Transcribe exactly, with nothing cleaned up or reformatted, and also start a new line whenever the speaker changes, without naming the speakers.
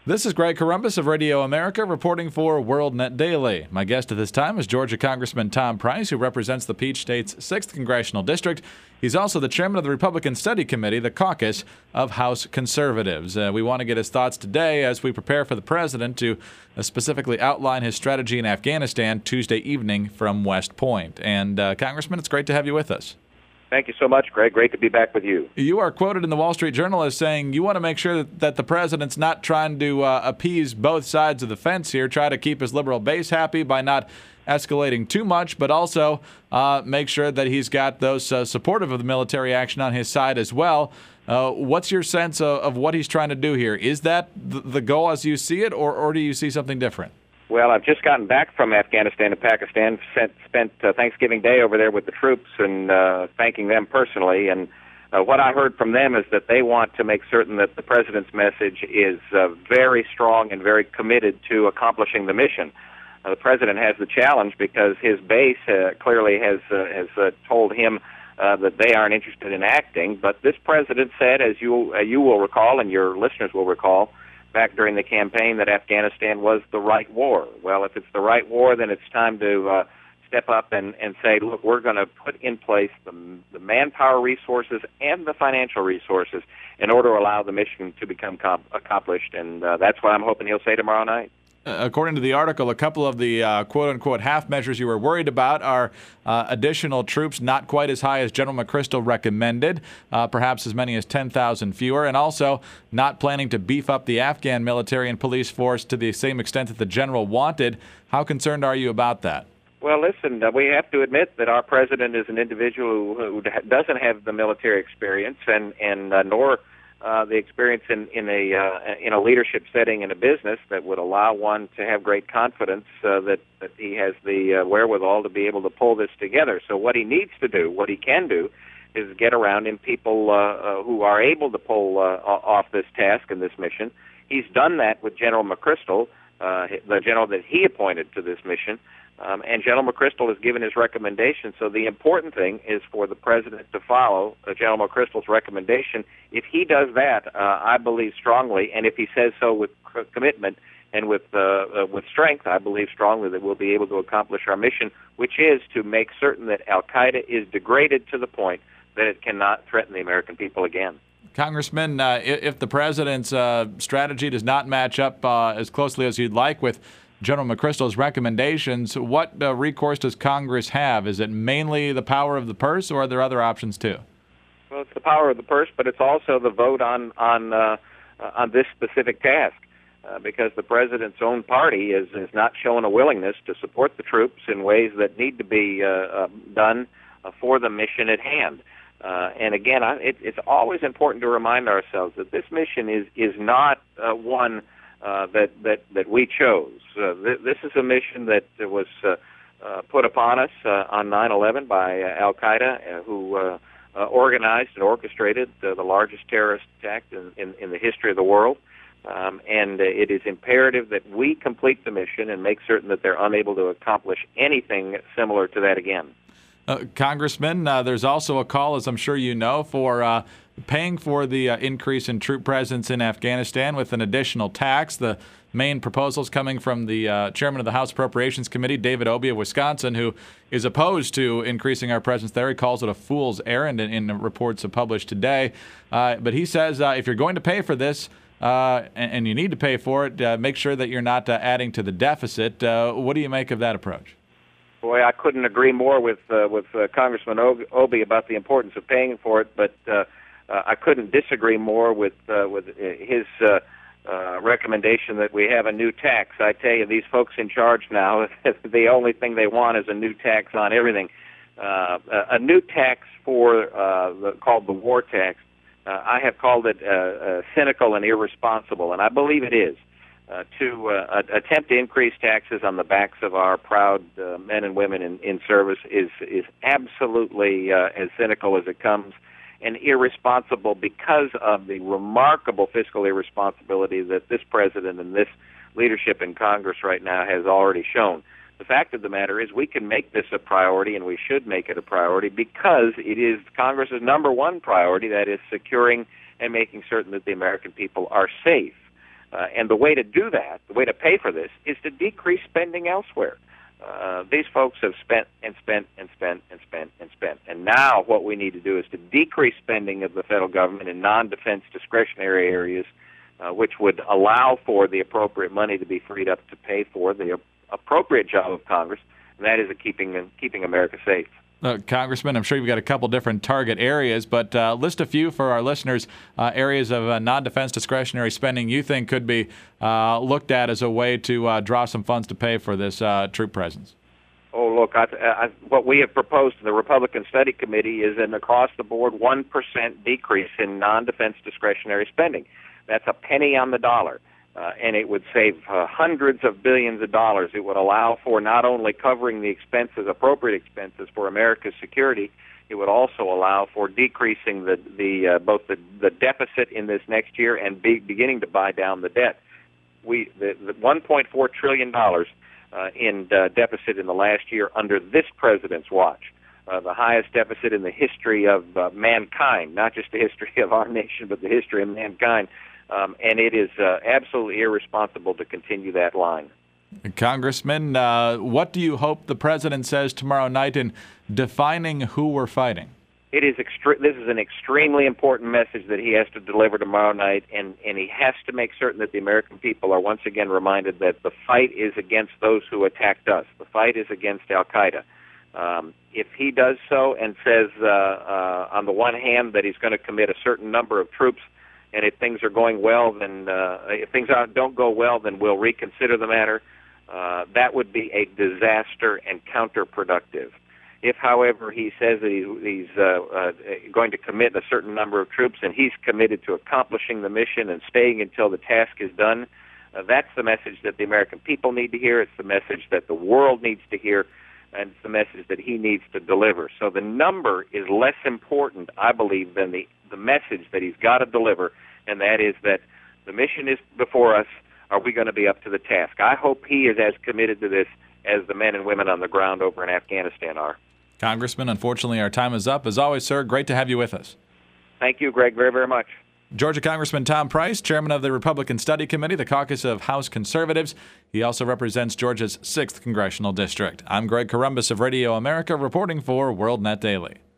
This is Greg Corombos of Radio America reporting for WorldNet Daily. My guest at this time is Georgia Congressman Tom Price, who represents the Peach State's sixth Congressional District. He's also the chairman of the Republican Study Committee, the caucus of House Conservatives. Uh, we want to get his thoughts today as we prepare for the president to uh, specifically outline his strategy in Afghanistan Tuesday evening from West Point. And, uh, Congressman, it's great to have you with us.
Thank you so much, Greg. Great to be back with you.
You are quoted in the Wall Street Journal as saying you want to make sure that, that the president's not trying to uh, appease both sides of the fence here, try to keep his liberal base happy by not escalating too much, but also uh, make sure that he's got those uh, supportive of the military action on his side as well. Uh, what's your sense of, of what he's trying to do here? Is that th- the goal as you see it, or, or do you see something different?
Well, I've just gotten back from Afghanistan and Pakistan, spent, spent uh, Thanksgiving Day over there with the troops and uh, thanking them personally. And uh, what I heard from them is that they want to make certain that the president's message is uh, very strong and very committed to accomplishing the mission. Uh, the president has the challenge because his base uh, clearly has, uh, has uh, told him uh, that they aren't interested in acting. But this president said, as you, uh, you will recall and your listeners will recall, back during the campaign, that Afghanistan was the right war. Well, if it's the right war, then it's time to uh, step up and, and say, look, we're going to put in place the, the manpower resources and the financial resources in order to allow the mission to become comp- accomplished. And uh, that's what I'm hoping he'll say tomorrow night.
According to the article, a couple of the uh, quote-unquote half measures you were worried about are uh, additional troops not quite as high as General McChrystal recommended, uh, perhaps as many as ten thousand fewer, and also not planning to beef up the Afghan military and police force to the same extent that the general wanted. How concerned are you about that?
Well, listen, uh, we have to admit that our president is an individual who, who doesn't have the military experience and, and uh, nor Uh, the experience in, in a uh, in a leadership setting in a business that would allow one to have great confidence uh, that, that he has the uh, wherewithal to be able to pull this together. So what he needs to do, what he can do, is get around in people uh, uh, who are able to pull uh, off this task and this mission. He's done that with General McChrystal, uh, the general that he appointed to this mission. Um, and General McChrystal has given his recommendation. So the important thing is for the president to follow uh, General McChrystal's recommendation. If he does that, uh, I believe strongly, and if he says so with c- commitment and with uh, uh, with strength, I believe strongly that we'll be able to accomplish our mission, which is to make certain that Al-Qaeda is degraded to the point that it cannot threaten the American people again.
Congressman, uh, if the president's uh, strategy does not match up uh, as closely as you'd like with General McChrystal's recommendations, what uh, recourse does Congress have? Is it mainly the power of the purse, or are there other options too?
Well, it's the power of the purse, but it's also the vote on on uh, on this specific task, uh, because the president's own party is is not showing a willingness to support the troops in ways that need to be uh, uh, done uh, for the mission at hand. Uh, and again, I, it, it's always important to remind ourselves that this mission is is not uh, one Uh, that, that, that we chose. Uh, th- this is a mission that was uh, uh, put upon us uh, on nine eleven by uh, Al-Qaeda, uh, who uh, uh, organized and orchestrated uh, the largest terrorist attack in, in, in the history of the world. Um, and uh, it is imperative that we complete the mission and make certain that they're unable to accomplish anything similar to that again.
Uh, Congressman, uh, there's also a call, as I'm sure you know, for uh, paying for the uh, increase in troop presence in Afghanistan with an additional tax. The main proposals coming from the uh, chairman of the House Appropriations Committee, David Obey of Wisconsin, who is opposed to increasing our presence there. He calls it a fool's errand in, in reports published today. Uh, but he says uh, if you're going to pay for this, uh, and, and you need to pay for it, uh, make sure that you're not uh, adding to the deficit. Uh, what do you make of that approach?
Boy, I couldn't agree more with uh, with uh, Congressman Obey about the importance of paying for it, but uh, uh, I couldn't disagree more with uh, with his uh, uh, recommendation that we have a new tax. I tell you, these folks in charge now, the only thing they want is a new tax on everything. Uh, a new tax for uh, the, called the war tax. Uh, I have called it uh, uh, cynical and irresponsible, and I believe it is. Uh, to uh, attempt to increase taxes on the backs of our proud uh, men and women in, in service is is absolutely uh, as cynical as it comes, and irresponsible because of the remarkable fiscal irresponsibility that this president and this leadership in Congress right now has already shown. The fact of the matter is we can make this a priority, and we should make it a priority because it is Congress's number one priority, that is securing and making certain that the American people are safe. Uh, and the way to do that, the way to pay for this, is to decrease spending elsewhere. Uh, these folks have spent and spent and spent and spent and spent. And now what we need to do is to decrease spending of the federal government in non-defense discretionary areas, uh, which would allow for the appropriate money to be freed up to pay for the uh, appropriate job of Congress, and that is a keeping, keeping America safe.
Uh, Congressman, I'm sure you've got a couple different target areas, but uh, list a few for our listeners, uh, areas of uh, non-defense discretionary spending you think could be uh, looked at as a way to uh, draw some funds to pay for this uh, troop presence.
Oh, look, I, I, what we have proposed to the Republican Study Committee is an across-the-board one percent decrease in non-defense discretionary spending. That's a penny on the dollar. Uh, and it would save uh, hundreds of billions of dollars. It would allow for not only covering the expenses, appropriate expenses for America's security, it would also allow for decreasing the, the uh, both the, the deficit in this next year and be, beginning to buy down the debt. We the, the one point four trillion dollars uh, in uh, deficit in the last year under this president's watch, uh, the highest deficit in the history of uh, mankind, not just the history of our nation, but the history of mankind. Um, and it is uh, absolutely irresponsible to continue that line.
Congressman, uh, what do you hope the president says tomorrow night in defining who we're fighting?
It is extre- This is an extremely important message that he has to deliver tomorrow night, and, and he has to make certain that the American people are once again reminded that the fight is against those who attacked us. The fight is against Al-Qaeda. Um, if he does so and says, uh, uh, on the one hand, that he's going to commit a certain number of troops, and if things are going well, then uh, if things are, don't go well, then we'll reconsider the matter. Uh, that would be a disaster and counterproductive. If, however, he says that he, he's uh, uh, going to commit a certain number of troops and he's committed to accomplishing the mission and staying until the task is done, uh, that's the message that the American people need to hear. It's the message that the world needs to hear, and it's the message that he needs to deliver. So the number is less important, I believe, than the, the message that he's got to deliver, and that is that the mission is before us. Are we going to be up to the task? I hope he is as committed to this as the men and women on the ground over in Afghanistan are.
Congressman, unfortunately, our time is up. As always, sir, great to have you with us.
Thank you, Greg, very, very much.
Georgia Congressman Tom Price, chairman of the Republican Study Committee, the caucus of House Conservatives. He also represents Georgia's sixth Congressional District. I'm Greg Corombos of Radio America, reporting for WorldNet Daily.